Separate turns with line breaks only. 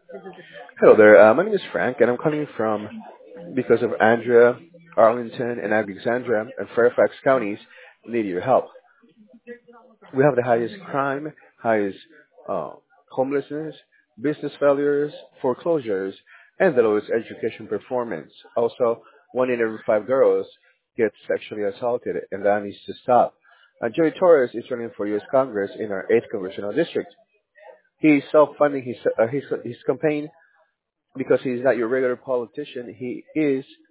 Hello there. My name is Frank, and I'm calling from because of Andrea, Arlington, and Alexandra and Fairfax counties need your help. We have the highest crime, highest uh, homelessness, business failures, foreclosures, and the lowest education performance. Also, one in every five girls gets sexually assaulted, and that needs to stop. Joey Torres is running for U.S. Congress in our 8th congressional district. He is self-funding his campaign because he's not your regular politician. He is